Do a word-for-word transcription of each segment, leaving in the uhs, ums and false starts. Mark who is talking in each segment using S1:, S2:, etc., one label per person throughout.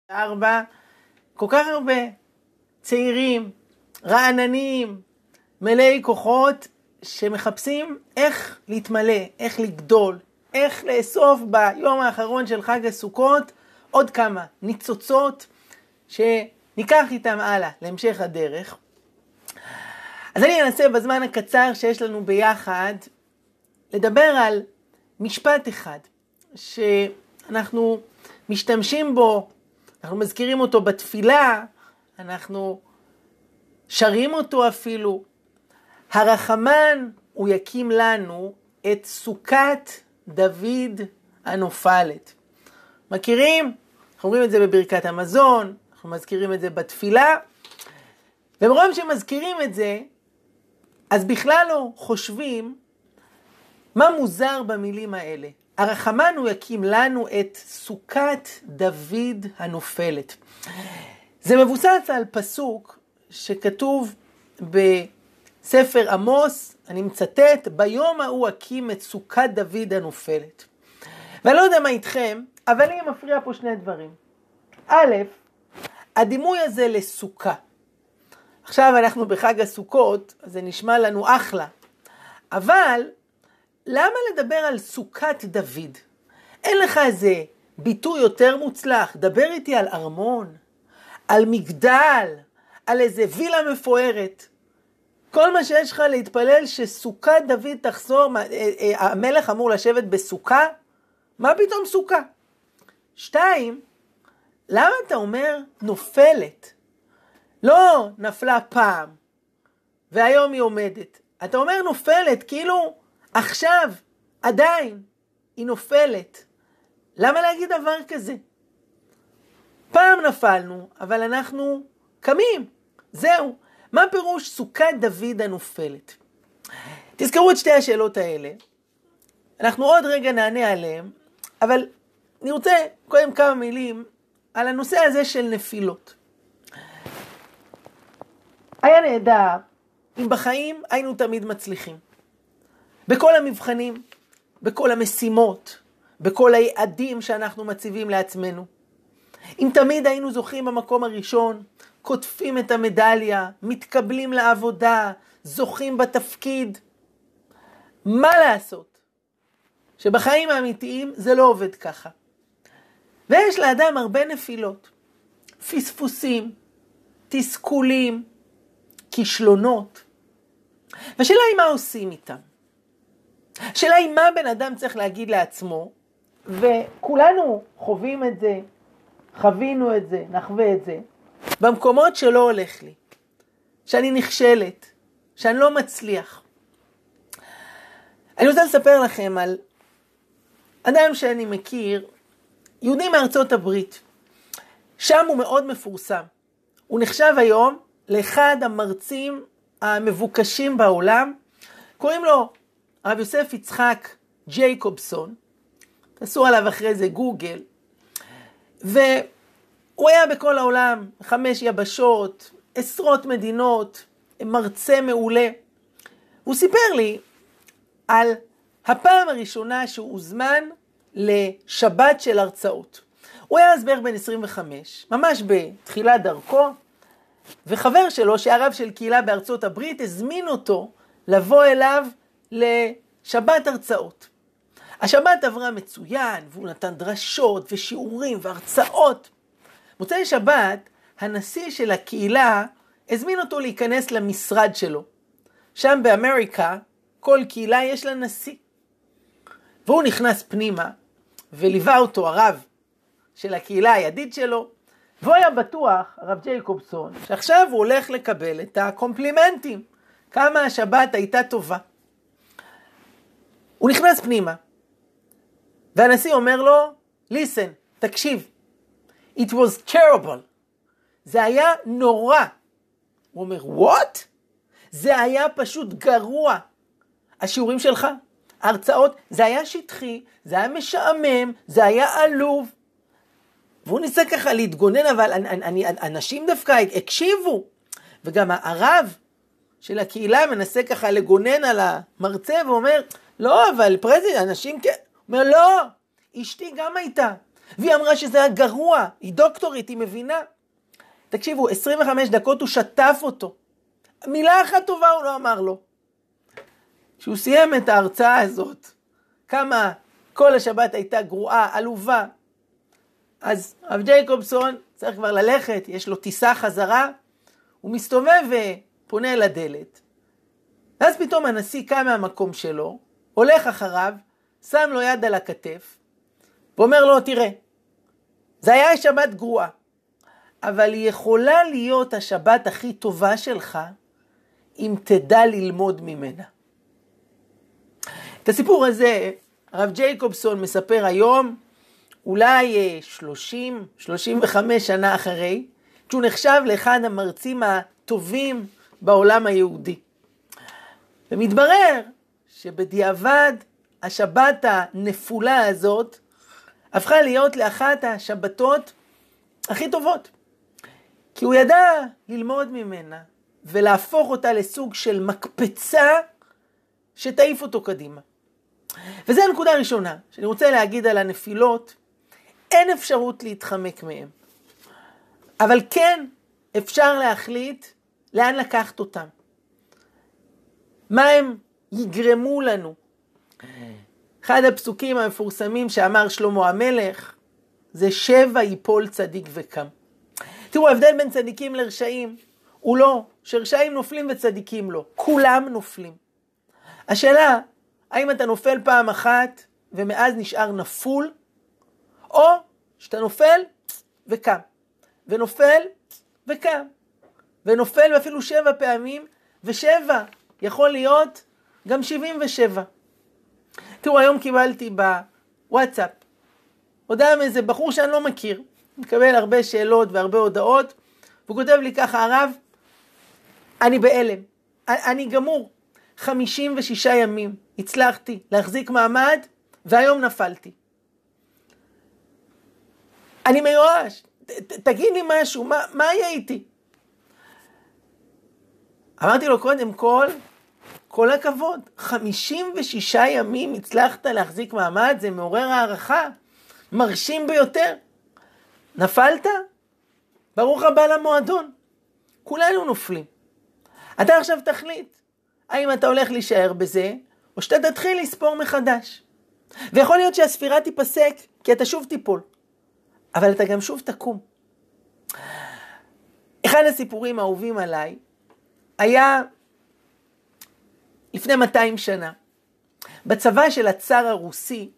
S1: ארבע, כל כך הרבה צעירים, רעננים, מלאי כוחות, שמחפשים איך להתמלא, איך לגדול, איך לאסוף ביום האחרון של חג הסוכות עוד כמה ניצוצות שניקח איתם הלאה להמשך הדרך. אז אני אנסה בזמן הקצר שיש לנו ביחד לדבר על משפט אחד שאנחנו משתמשים בו, אנחנו מזכירים אותו בתפילה, אנחנו שרים אותו אפילו. הרחמן הוא יקים לנו את סוכת דוד הנופלת. מכירים? אנחנו אומרים את זה בברכת המזון, אנחנו מזכירים את זה בתפילה, ומרוב שמזכירים את זה, אז בכלל לא חושבים מה מוזר במילים האלה. הרחמן הוא יקים לנו את סוכת דוד הנופלת. זה מבוסס על פסוק שכתוב בספר עמוס, אני מצטט, ביום ההוא אקים את סוכת דוד הנופלת. ואני לא יודע מה איתכם, אבל לי מפריע פה שני דברים. א', הדימוי הזה לסוכה. עכשיו אנחנו בחג הסוכות, אז זה נשמע לנו אחלה. אבל למה לדבר על סוכת דוד? אין לך איזה ביטוי יותר מוצלח. דבר איתי על ארמון, על מגדל, על איזה וילה מפוארת. כל מה שיש לך להתפלל שסוכת דוד תחזור, המלך אמור לשבת בסוכה? מה פתאום סוכה? שתיים, למה אתה אומר נופלת? לא נפלה פעם, והיום היא עומדת. אתה אומר נופלת, כאילו עכשיו, עדיין, היא נופלת. למה להגיד דבר כזה? פעם נפלנו, אבל אנחנו קמים. זהו. מה פירוש סוכת דוד הנופלת? תזכרו את שתי השאלות האלה. אנחנו עוד רגע נענה עליהן, אבל אני רוצה קודם כמה מילים על הנושא הזה של נפילות. היה נהדר אם בחיים היינו תמיד מצליחים. בכל המבחנים, בכל המשימות, בכל היעדים שאנחנו מציבים לעצמנו. אם תמיד היינו זוכים במקום הראשון, כותפים את המדליה, מתקבלים לעבודה, זוכים בתפקיד. מה לעשות? שבחיים האמיתיים זה לא עובד ככה. ויש לאדם הרבה נפילות, פספוסים, תסכולים, כישלונות. והשאלה היא מה עושים איתם. השאלה היא מה בן אדם צריך להגיד לעצמו, וכולנו חווים את זה, חווינו את זה, נחווה את זה, במקומות שלא הולך לי, שאני נכשלת, שאני לא מצליח. אני רוצה לספר לכם על אדם שאני מכיר, יהודי מארצות הברית. שם הוא מאוד מפורסם. הוא נחשב היום לאחד המרצים המבוקשים בעולם. קוראים לו הרב יוסף יצחק ג'ייקובסון. תעשו עליו אחרי זה גוגל. והוא היה בכל העולם, חמש יבשות, עשרות מדינות, מרצה מעולה. הוא סיפר לי על הפעם הראשונה שהוא הוזמן לשבת של הרצאות. הוא היה אז בערך בן עשרים וחמש, ממש בתחילת דרכו, וחבר שלו, שהרב של קהילה בארצות הברית, הזמין אותו לבוא אליו לשבת הרצאות. השבת עברה מצוין, והוא נתן דרשות ושיעורים והרצאות. מוצאי שבת, הנשיא של הקהילה הזמין אותו להיכנס למשרד שלו. שם באמריקה, כל קהילה יש לה נשיא. והוא נכנס פנימה, וליווה אותו הרב של הקהילה הידיד שלו, והוא היה בטוח, הרב ג'ייקובסון, שעכשיו הוא הולך לקבל את הקומפלימנטים, כמה השבת הייתה טובה. הוא נכנס פנימה, והנשיא אומר לו, listen, תקשיב, it was terrible, זה היה נורא. הוא אומר, what? זה היה פשוט גרוע. השיעורים שלך, ההרצאות, זה היה שטחי, זה היה משעמם, זה היה עלוב. והוא ניסה ככה להתגונן, אבל אני, אנשים דווקא הקשיבו. וגם הרב של הקהילה מנסה ככה לגונן על המרצה, ואומר, לא, אבל פרזידנט, אנשים כן. הוא אומר, לא, אשתי גם הייתה. והיא אמרה שזה היה גרוע, היא דוקטורית, היא מבינה. תקשיבו, עשרים וחמש דקות הוא שטף אותו. מילה אחת טובה הוא לא אמר לו. כשהוא סיים את ההרצאה הזאת, כמה כל השבת הייתה גרועה, עלובה, אז רב ג'ייקובסון צריך כבר ללכת, יש לו טיסה חזרה, הוא מסתובב ופונה אל הדלת. ואז פתאום הנשיא קם מהמקום שלו, הולך אחריו, שם לו יד על הכתף, ואומר לו, תראה, זה היה שבת גרועה, אבל היא יכולה להיות השבת הכי טובה שלך, אם תדע ללמוד ממנה. את הסיפור הזה, הרב ג'ייקובסון מספר היום, אולי שלושים, שלושים וחמש שנה אחרי, שהוא נחשב לאחד המרצים הטובים בעולם היהודי. ומתברר שבדיעבד השבת הנפולה הזאת הפכה להיות לאחת השבתות הכי טובות. כי הוא ידע ללמוד ממנה ולהפוך אותה לסוג של מקפצה שתעיף אותו קדימה. וזו הנקודה הראשונה שאני רוצה להגיד על הנפילות. אין אפשרות להתחמק מהם. אבל כן אפשר להחליט לאן לקחת אותם. מה הם יגרמו לנו. אחד הפסוקים המפורסמים שאמר שלמה המלך, זה שבע יפול צדיק וקם. תראו, ההבדל בין צדיקים לרשעים, הוא לא שרשעים נופלים וצדיקים לא. כולם נופלים. השאלה, האם אתה נופל פעם אחת ומאז נשאר נפול, או שאתה נופל וקם, ונופל וקם, ונופל ואפילו שבע פעמים, ושבע יכול להיות גם שבעים ושבע. תראו, היום קיבלתי בוואטסאפ הודעה מאיזה בחור שאני לא מכיר, מקבל הרבה שאלות והרבה הודעות, והוא כותב לי ככה, הרב, אני בהלם, אני גמור, חמישים ושישה ימים הצלחתי להחזיק מעמד, והיום נפלתי. אני מיואש, ת, ת, תגיד לי משהו, מה, מה יהיה איתי? אמרתי לו, קודם כל, כל הכבוד, חמישים ושישה ימים הצלחת להחזיק מעמד, זה מעורר הערכה, מרשים ביותר. נפלת? ברוך הבא למועדון. כולנו נופלים. אתה עכשיו תחליט, האם אתה הולך להישאר בזה, או שאתה תתחיל לספור מחדש. ויכול להיות שהספירה תיפסק, כי אתה שוב תיפול. אבל אתה גם שוב תקום. אחד הסיפורים האהובים עליי, היה לפני מאתיים שנה, בצבא של הצאר הרוסי,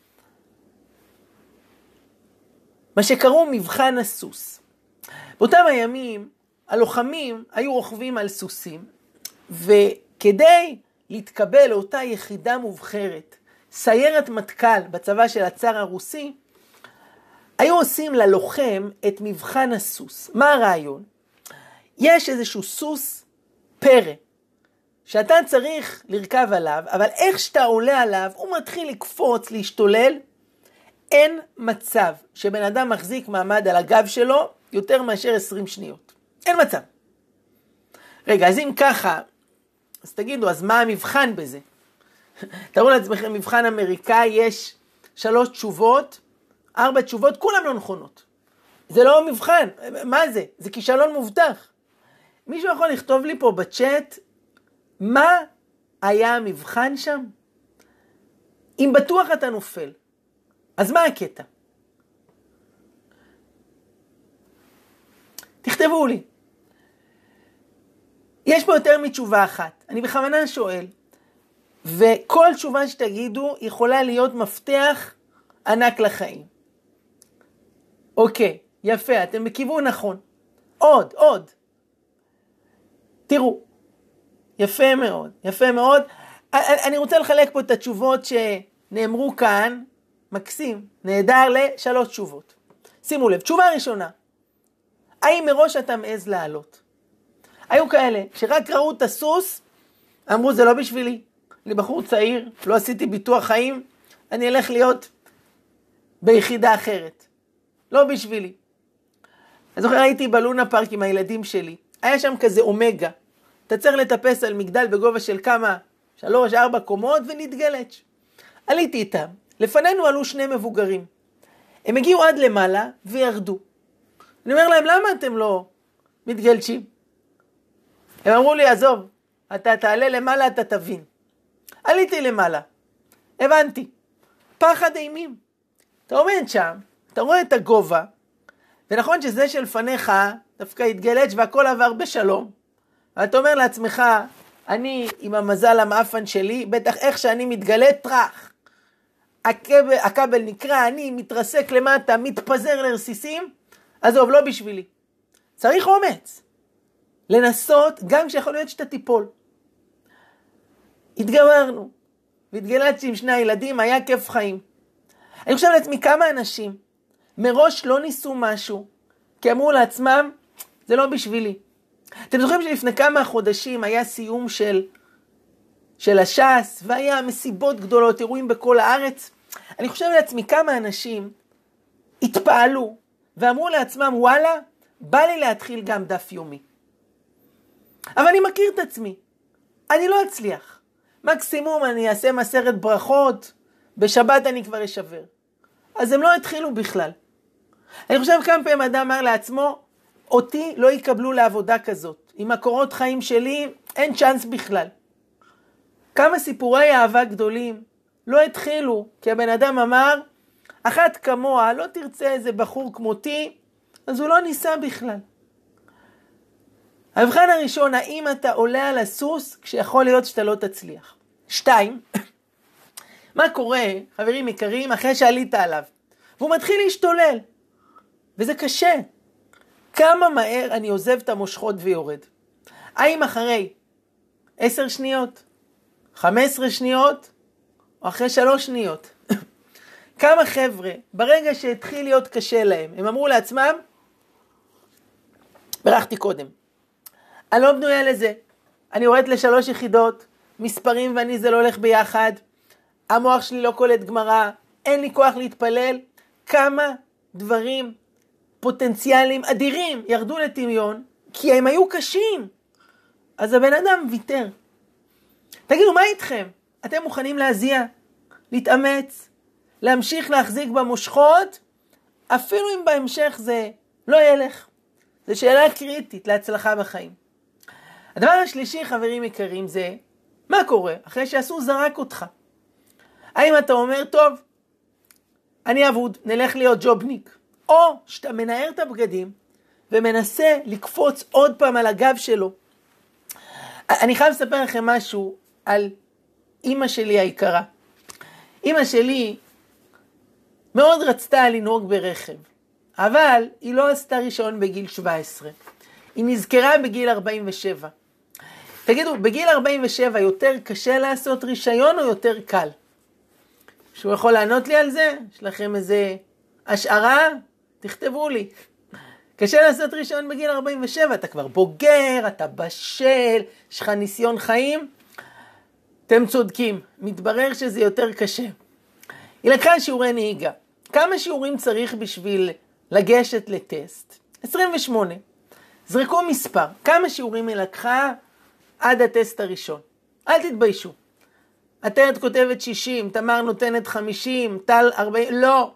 S1: מה שקראו מבחן הסוס. באותם הימים, הלוחמים היו רוכבים על סוסים, וכדי להתקבל לאותה יחידה מובחרת, סיירת מטכ"ל בצבא של הצאר הרוסי, היו עושים ללוחם את מבחן הסוס. מה הרעיון? יש איזשהו סוס פרא, שאתה צריך לרכב עליו, אבל איך שאתה עולה עליו, הוא מתחיל לקפוץ, להשתולל. אין מצב שבן אדם מחזיק מעמד על הגב שלו יותר מאשר עשרים שניות. אין מצב. רגע, אז אם ככה, אז תגידו, אז מה המבחן בזה? תראו לעצמכם, מבחן אמריקאי, יש שלוש תשובות, ארבע תשובות, כולם לא נכונות. זה לא מבחן. מה זה? זה כישלון מובטח. מישהו יכול לכתוב לי פה בצ'אט, מה היה המבחן שם? אם בטוח אתה נופל, אז מה הקטע? תכתבו לי. יש פה יותר מתשובה אחת. אני בכוונה שואל, וכל תשובה שתגידו יכולה להיות מפתח ענק לחיים. אוקיי, יפה, אתם בכיוון נכון. עוד, עוד. תראו, יפה מאוד, יפה מאוד. אני רוצה לחלק פה את התשובות שנאמרו כאן, מקסים, נהדר לשלוש תשובות. שימו לב, תשובה ראשונה, האם מראש אתה מעז לעלות? היו כאלה שרק ראו את הסוס, אמרו זה לא בשבילי, אני בחור צעיר, לא עשיתי ביטוח חיים, אני אלך להיות ביחידה אחרת. לא בשבילי. אני זוכר, הייתי בלונה פארק עם הילדים שלי, היה שם כזה אומגה, אתה צריך לטפס על מגדל בגובה של כמה, שלוש, ארבע קומות ונתגלץ'. עליתי איתם, לפנינו עלו שני מבוגרים. הם הגיעו עד למעלה וירדו. אני אומר להם, למה אתם לא מתגלשים? הם אמרו לי, עזוב, אתה תעלה למעלה, אתה תבין. עליתי למעלה, הבנתי. פחד אימים. אתה עומד שם, אתה רואה את הגובה, ונכון שזה שלפניך דווקא התגלץ' והכל עבר בשלום. ואתה אומר לעצמך, אני עם המזל המאפן שלי, בטח איך שאני מתגלה טרח. הכבל, הכבל נקרא, אני מתרסק למטה, מתפזר לרסיסים, עזוב, לא בשבילי. צריך אומץ. לנסות, גם כשיכול להיות שאתה תיפול. התגברנו. והתגלצתי עם שני הילדים, היה כיף חיים. אני חושב לעצמי כמה אנשים, מראש לא ניסו משהו, כי אמרו לעצמם, זה לא בשבילי. אתם זוכרים שלפני כמה חודשים היה סיום של, של הש"ס, והיה מסיבות גדולות, אירועים בכל הארץ. אני חושב לעצמי כמה אנשים התפעלו, ואמרו לעצמם, וואלה, בא לי להתחיל גם דף יומי. אבל אני מכיר את עצמי. אני לא אצליח. מקסימום אני אעשה מסרת ברכות, בשבת אני כבר אשבר. אז הם לא התחילו בכלל. אני חושב כמה פעמים אדם אמר לעצמו, אותי לא יקבלו לעבודה כזאת. עם הקורות חיים שלי אין צ'אנס בכלל. כמה סיפורי אהבה גדולים לא התחילו, כי הבן אדם אמר, אחת כמוה, לא תרצה איזה בחור כמותי, אז הוא לא ניסה בכלל. המבחן הראשון, האם אתה עולה על הסוס כשיכול להיות שאתה לא תצליח? שתיים, מה קורה, חברים יקרים, אחרי שעלית עליו? והוא מתחיל להשתולל, וזה קשה. כמה מהר אני עוזב את המושכות ויורד? האם אחרי עשר שניות, חמש עשרה שניות, או אחרי שלוש שניות? כמה חבר'ה, ברגע שהתחיל להיות קשה להם, הם אמרו לעצמם, ברחתי קודם. אני לא בנויה לזה. אני יורדת לשלוש יחידות, מספרים ואני זה לא הולך ביחד, המוח שלי לא קולט גמרא, אין לי כוח להתפלל. כמה דברים פוטנציאליים אדירים ירדו לטמיון, כי הם היו קשים. אז הבן אדם ויתר. תגידו, מה איתכם? אתם מוכנים להזיע, להתאמץ, להמשיך להחזיק במושכות, אפילו אם בהמשך זה לא ילך. זו שאלה קריטית להצלחה בחיים. הדבר השלישי, חברים יקרים, זה מה קורה אחרי שהסוס זרק אותך? האם אתה אומר, טוב, אני אבוד, נלך להיות ג'ובניק, או שאתה מנער את הבגדים ומנסה לקפוץ עוד פעם על הגב שלו. אני חייב לספר לכם משהו על אמא שלי היקרה. אמא שלי מאוד רצתה לנהוג ברכב, אבל היא לא עשתה רישיון בגיל שבע עשרה. היא נזכרה בגיל ארבעים ושבע. תגידו, בגיל ארבעים ושבע יותר קשה לעשות רישיון או יותר קל? שהוא יכול לענות לי על זה? יש לכם איזה השערה? תכתבו לי. קשה לעשות רישיון בגיל ארבעים ושבע, אתה כבר בוגר, אתה בשל, יש לך ניסיון חיים. אתם צודקים, מתברר שזה יותר קשה. היא לקחה שיעורי נהיגה. כמה שיעורים צריך בשביל לגשת לטסט? עשרים ושמונה. זרקו מספר. כמה שיעורים היא לקחה עד הטסט הראשון? אל תתביישו. את כותבת שישים, תמר נותנת חמישים, טל ארבעים, לא.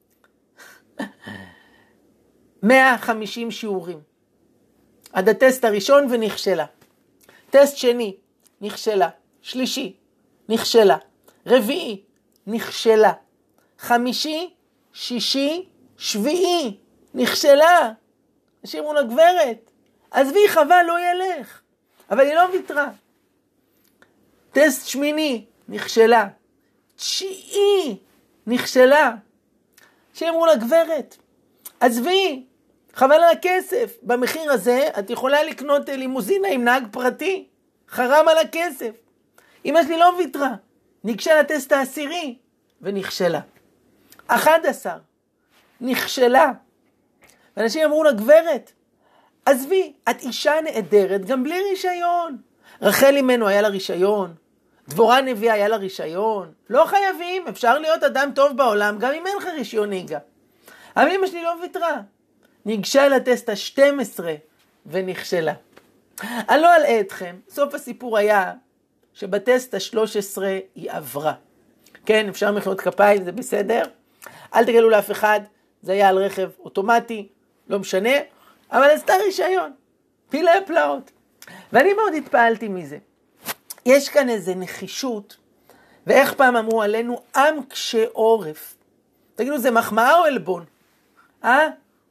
S1: מאה וחמישים שיעורים. עד הטסט הראשון ונכשלה. טסט שני, נכשלה. שלישי, נכשלה. רביעי, נכשלה. חמישי, שישי, שביעי, נכשלה. אנשים אמרו לה, גברת, עזבי, חבל, לא ילך. אבל היא לא ויתרה. טסט שמיני, נכשלה. תשיעי, נכשלה. אנשים אמרו לה, גברת, עזבי, חבל על הכסף. במחיר הזה את יכולה לקנות לימוזינה עם נהג פרטי. חרם על הכסף. אמא שלי לא ויתרה. ניגשה לטסט העשירי ונכשלה. אחד עשר, נכשלה. ואנשים אמרו לה, גברת, עזבי, את אישה נהדרת גם בלי רישיון. רחל אימנו היה לה רישיון, דבורה נביאה היה לה רישיון. לא חייבים, אפשר להיות אדם טוב בעולם גם אם אין לך רישיון נהיגה. אבל אמא שלי לא ויתרה. ניגשה לטסט ה-שתים עשרה ונכשלה. אני לא אלאה אתכם, סוף הסיפור היה שבטסט ה-שלוש עשרה היא עברה. כן, אפשר מחיאות כפיים, זה בסדר. אל תגלו לאף אחד, זה היה על רכב אוטומטי, לא משנה, אבל עשתה רישיון, פילי פלאות. ואני מאוד התפעלתי מזה. יש כאן איזה נחישות, ואיך פעם אמרו עלינו, עם קשה עורף. תגידו, זה מחמאה או אלבון? אה?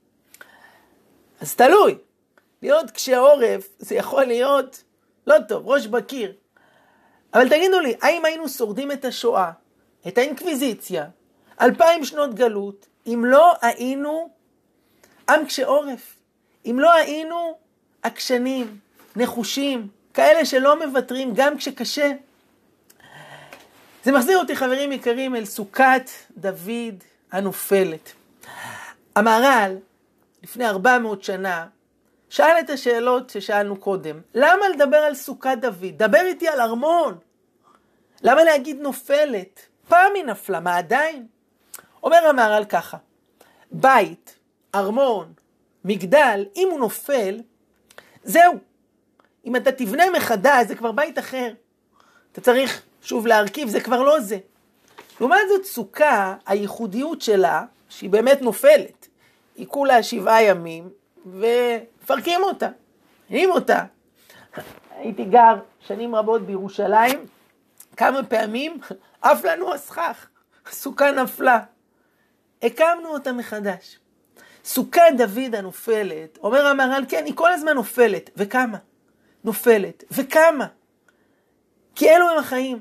S1: אז תלוי. להיות קשה עורף, זה יכול להיות לא טוב, ראש בקיר. אבל תגידו לי, האם היינו שורדים את השואה, את האינקוויזיציה, אלפיים שנות גלות, אם לא היינו עם קשה עורף? אם לא היינו עקשנים, נחושים, כאלה שלא מוותרים גם כשקשה? זה מחזיר אותי, חברים יקרים, אל סוכת דוד הנופלת. המהר"ל, לפני ארבע מאות שנה, שאל את השאלות ששאלנו קודם. למה לדבר על סוכת דוד? דבר איתי על ארמון. למה להגיד נופלת? פעם היא נפלה, מה עדיין? אומר המהר"ל ככה, בית, ארמון, מגדל, אם הוא נופל, זהו. אם אתה תבנה מחדש, זה כבר בית אחר. אתה צריך שוב להרכיב, זה כבר לא זה. לעומת זאת, סוכה, הייחודיות שלה, שהיא באמת נופלת. היא כולה שבעה ימים, ופרקים אותה, נעים אותה. הייתי גר שנים רבות בירושלים, כמה פעמים, אף לנו הסכך, סוכה נפלה. הקמנו אותה מחדש. סוכת דוד הנופלת, אומר המהר"ל, כן, היא כל הזמן נופלת. וכמה? נופלת. וכמה? כי אלו הם החיים.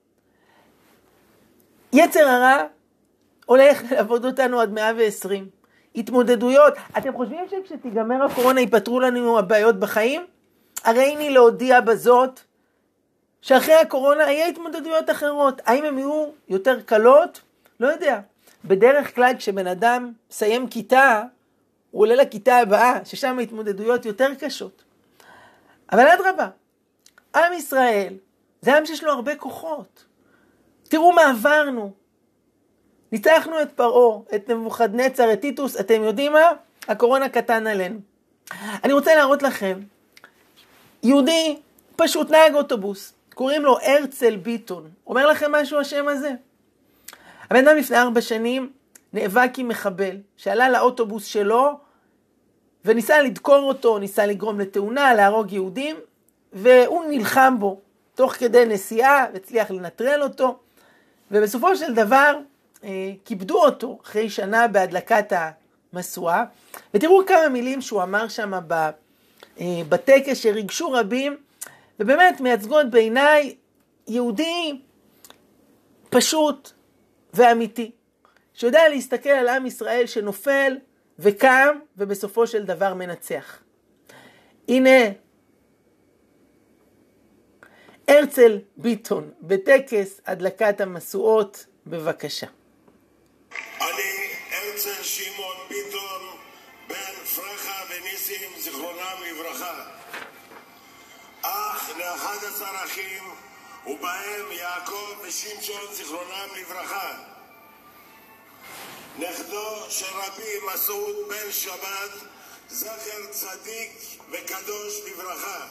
S1: יצר הרע הולך לעבוד אותנו עד מאה ועשרים. התמודדויות. אתם חושבים שכשתיגמר הקורונה ייפתרו לנו הבעיות בחיים? הרי הנה להודיע בזאת שאחרי הקורונה יהיה התמודדויות אחרות. האם הן יהיו יותר קלות? לא יודע. בדרך כלל כשבן אדם מסיים כיתה, הוא עולה לכיתה הבאה, ששם ההתמודדויות יותר קשות. אבל אדרבה, עם ישראל, זה עם שיש לו הרבה כוחות. תראו מה עברנו. ניצחנו את פרעה, את נבוכדנצר, את טיטוס, אתם יודעים מה? הקורונה קטן עלינו. אני רוצה להראות לכם, יהודי פשוט נהג אוטובוס, קוראים לו הרצל ביטון. אומר לכם משהו השם הזה? הבן אדם לפני ארבע שנים נאבק עם מחבל, שעלה לאוטובוס שלו, וניסה לדקור אותו, ניסה לגרום לתאונה, להרוג יהודים, והוא נלחם בו, תוך כדי נסיעה, והצליח לנטרל אותו, ובסופו של דבר, אה, כיבדו אותו אחרי שנה בהדלקת המשואה, ותראו כמה מילים שהוא אמר שם ב, אה, בטקס שריגשו רבים, ובאמת מייצגות בעיניי יהודי פשוט ואמיתי, שיודע להסתכל על עם ישראל שנופל וקם, ובסופו של דבר מנצח. הנה, הרצל ביטון, בטקס הדלקת המשואות, בבקשה.
S2: אני הרצל שמעון ביטון, בן פרחה וניסים, זיכרונם לברכה. אח לאחד עשר אחים, ובהם יעקב ושמשון, זיכרונם לברכה. נכדו של רבי מסעוד בן שבת, זכר צדיק וקדוש לברכה.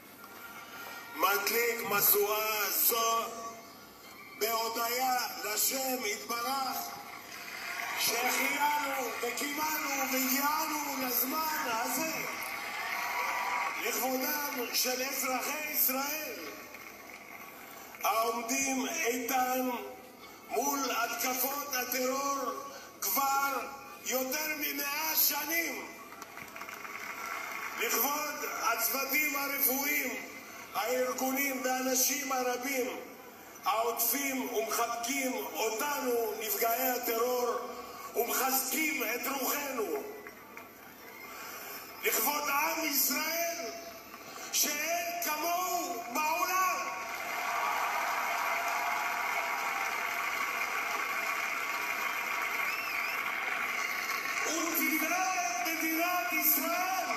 S2: מדליק משואה זו בהודיה לשם יתברך, שהחיינו וקימנו והגיענו לזמן הזה לכבודם של אזרחי ישראל העומדים איתן מול התקפות הטרור כבר יותר ממאה שנים. לכבוד הצוותים הרפואיים, הארגונים והאנשים הרבים העוטפים ומחבקים אותנו נפגעי הטרור ומחזקים את רוחנו. לכבוד עם ישראל שאין כמוהו בעולם. ותפארת מדינת ישראל.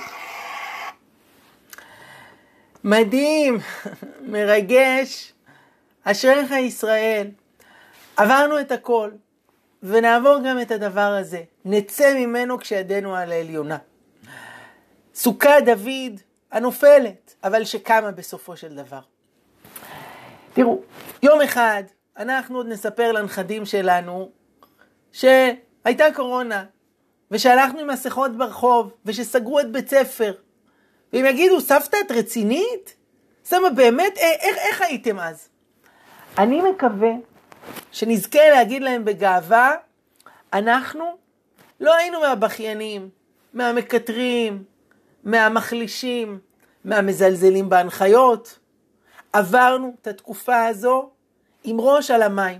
S1: מדהים, מרגש. אשריך ישראל. עברנו את הכל, ונעבור גם את הדבר הזה. נצא ממנו כשידנו על העליונה. סוכת דוד הנופלת, אבל שקמה בסופו של דבר. תראו, יום אחד אנחנו עוד נספר לנכדים שלנו שהייתה קורונה, ושהלכנו עם מסכות ברחוב, ושסגרו את בית ספר, והם יגידו, סבתא, את רצינית? סבא, באמת, איך, איך הייתם אז? אני מקווה שנזכה להגיד להם בגאווה, אנחנו לא היינו מהבכיינים, מהמקטרים, מהמחלישים, מהמזלזלים בהנחיות. עברנו את התקופה הזו עם ראש על המים.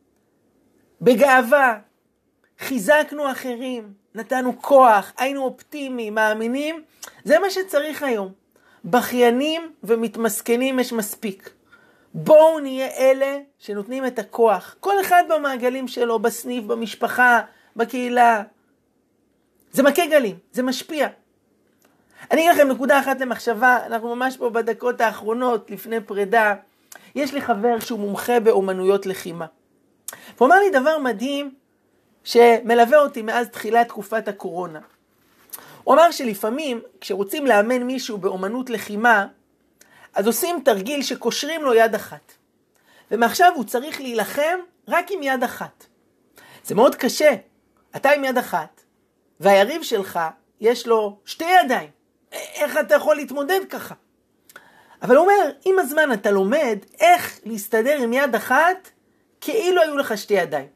S1: בגאווה, חיזקנו אחרים, נתנו כוח, היינו אופטימיים, מאמינים. זה מה שצריך היום. בכיינים ומתמסכנים יש מספיק. בואו נהיה אלה שנותנים את הכוח. כל אחד במעגלים שלו, בסניף, במשפחה, בקהילה. זה מכה גלים, זה משפיע. אני אגיד לכם נקודה אחת למחשבה, אנחנו ממש פה בדקות האחרונות, לפני פרידה. יש לי חבר שהוא מומחה באומנויות לחימה. הוא אמר לי דבר מדהים שמלווה אותי מאז תחילת תקופת הקורונה. הוא אמר שלפעמים כשרוצים לאמן מישהו באומנות לחימה, אז עושים תרגיל שקושרים לו יד אחת. ומעכשיו הוא צריך להילחם רק עם יד אחת. זה מאוד קשה. אתה עם יד אחת, והיריב שלך יש לו שתי ידיים. איך אתה יכול להתמודד ככה? אבל הוא אומר, עם הזמן אתה לומד איך להסתדר עם יד אחת, כאילו היו לך שתי ידיים.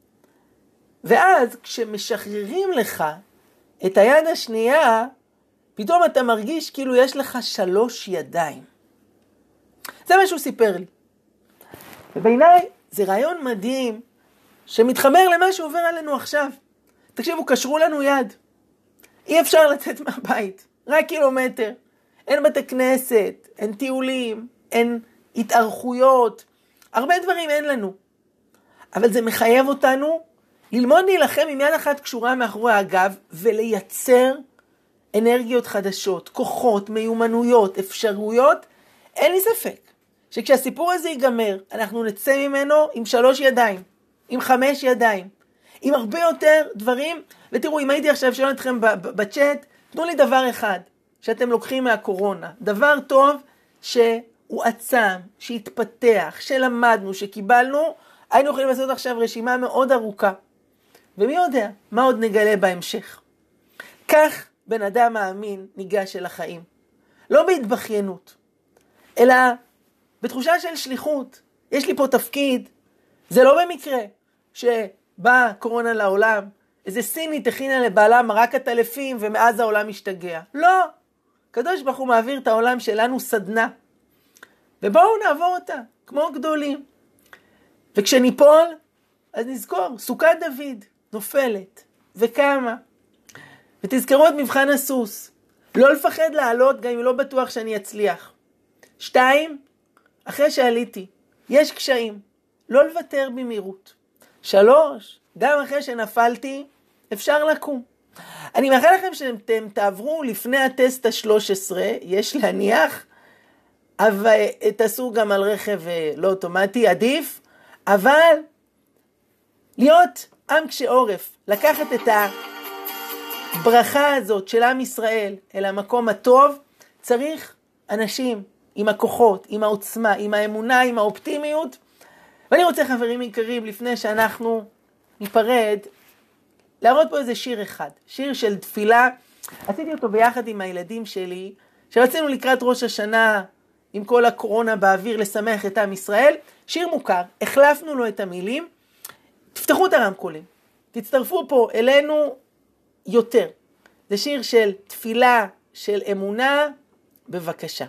S1: ואז כשמשחררים לך את היד השנייה, פתאום אתה מרגיש כאילו יש לך שלוש ידיים. זה מה שהוא סיפר לי. ובעיניי זה רעיון מדהים שמתחבר למה שעובר עלינו עכשיו. תקשיבו, קשרו לנו יד. אי אפשר לצאת מהבית. רק קילומטר. אין בתי כנסת, אין טיולים, אין התארכויות. הרבה דברים אין לנו. אבל זה מחייב אותנו ללמוד להילחם עם יד אחת קשורה מאחורי הגב ולייצר אנרגיות חדשות, כוחות, מיומנויות, אפשרויות. אין לי ספק שכשהסיפור הזה ייגמר, אנחנו נצא ממנו עם שלוש ידיים, עם חמש ידיים, עם הרבה יותר דברים. ותראו, אם הייתי עכשיו שואל אתכם בצ'אט, תנו לי דבר אחד שאתם לוקחים מהקורונה. דבר טוב שהוא עצם, שהתפתח, שלמדנו, שקיבלנו. היינו יכולים לעשות עכשיו רשימה מאוד ארוכה. ומי יודע מה עוד נגלה בהמשך. כך בן אדם מאמין ניגש אל החיים. לא בהתבכיינות, אלא בתחושה של שליחות. יש לי פה תפקיד. זה לא במקרה שבאה קורונה לעולם, איזה סינית הכינה לבעלה מרק הטלפים ומאז העולם משתגע. לא. קדוש ברוך הוא מעביר את העולם שלנו סדנה. ובואו נעבור אותה, כמו גדולים. וכשניפול, אז נזכור, סוכת דוד נופלת וקמה. ותזכרו את מבחן הסוס. לא לפחד לעלות גם אם לא בטוח שאני אצליח. שתיים, אחרי שעליתי, יש קשיים. לא לוותר במהירות. שלוש, גם אחרי שנפלתי, אפשר לקום. אני מאחל לכם שאתם תעברו לפני הטסט ה-שלוש עשרה, יש להניח, אבל תעשו גם על רכב לא אוטומטי, עדיף, אבל להיות עם קשה עורף, לקחת את הברכה הזאת של עם ישראל אל המקום הטוב, צריך אנשים עם הכוחות, עם העוצמה, עם האמונה, עם האופטימיות. ואני רוצה, חברים יקרים, לפני שאנחנו ניפרד, להראות פה איזה שיר אחד, שיר של תפילה. עשיתי אותו ביחד עם הילדים שלי, שרצינו לקראת ראש השנה עם כל הקורונה באוויר לשמח את עם ישראל. שיר מוכר, החלפנו לו את המילים. תפתחו את הרמקולים, תצטרפו פה אלינו יותר. זה שיר של תפילה, של אמונה. בבקשה.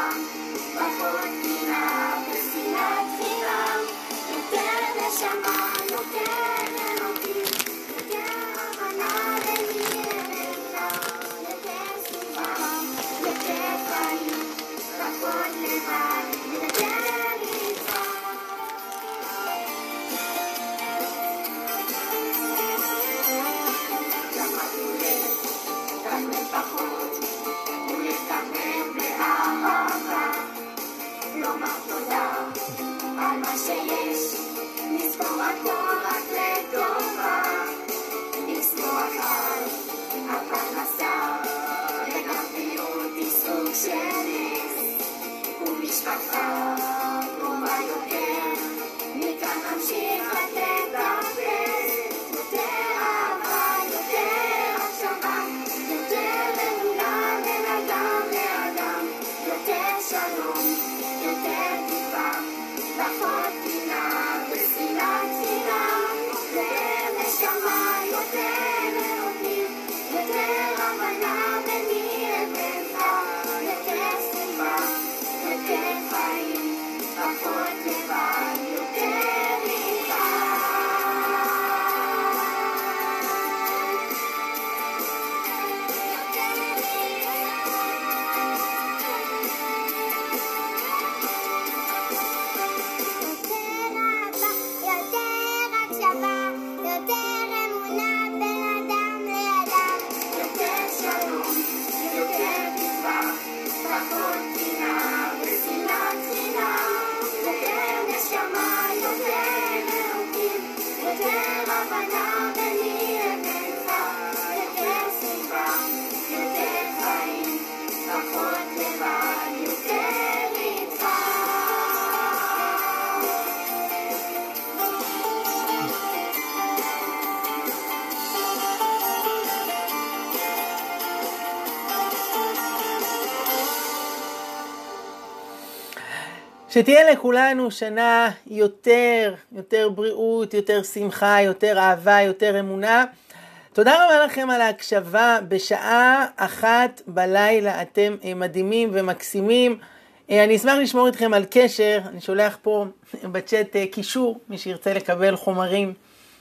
S1: שתהיה לכולנו שנה יותר, יותר בריאות, יותר שמחה, יותר אהבה, יותר אמונה. תודה רבה לכם על ההקשבה. בשעה אחת בלילה אתם מדהימים ומקסימים. אני אשמח לשמור אתכם על קשר. אני שולח פה בצ'אט קישור, מי שירצה לקבל חומרים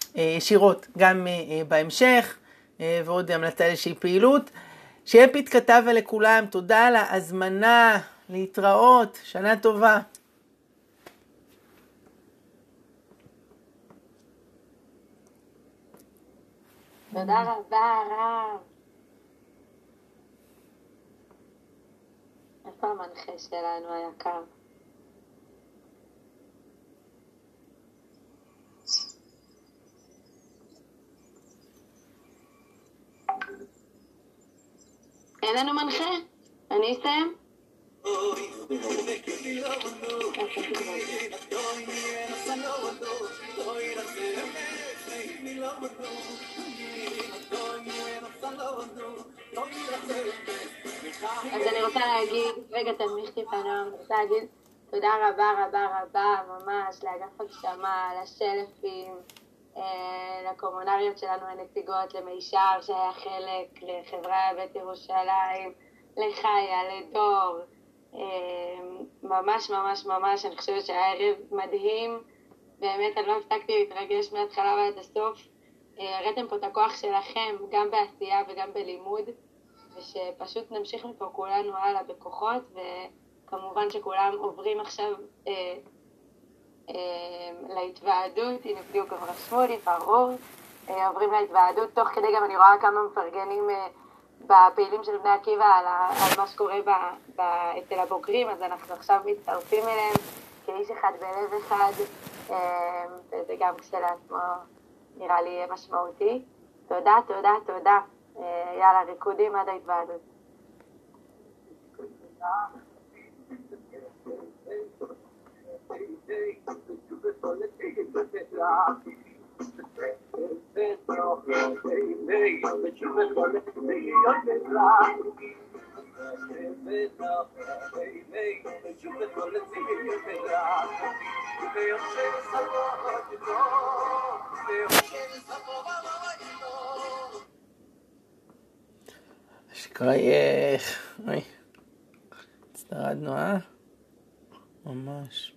S1: ישירות גם בהמשך, ועוד המלצה לאיזושהי פעילות. שיהיה פית כתב לכולם. תודה על ההזמנה, להתראות, שנה טובה.
S3: תודה רבה, רב. איפה המנחה שלנו היקר? אין לנו מנחה? אני אסיים? אז אני רוצה להגיד, רגע תנמיך טיפה נועם, אני רוצה להגיד תודה רבה רבה רבה ממש לאגף הגשמה, לשלפים, לקומונריות שלנו הנציגות, למישר שהיה חלק, לחברה בית ירושלים, לחיה, לדור, ממש ממש ממש, אני חושבת שהיה ערב מדהים, באמת אני לא הפסקתי להתרגש מההתחלה ועד הסוף, הראיתם פה את הכוח שלכם גם בעשייה וגם בלימוד, ושפשוט נמשיך מפה כולנו הלאה בכוחות, וכמובן שכולם עוברים עכשיו אה, אה, להתוועדות, הנה בדיוק גם רשמו לי, ברור, אה, עוברים להתוועדות, תוך כדי גם אני רואה כמה מפרגנים אה, בפעילים של בני עקיבא על, ה, על מה שקורה ב, ב, אצל הבוגרים, אז אנחנו עכשיו מצטרפים אליהם כאיש אחד בלב אחד, אה, וזה גם כשלעצמו נראה לי משמעותי. תודה, תודה, תודה. יאללה, ריקודים עד ההתוועדות.
S1: שכייך, אוי, שרדנו, אה? ממש.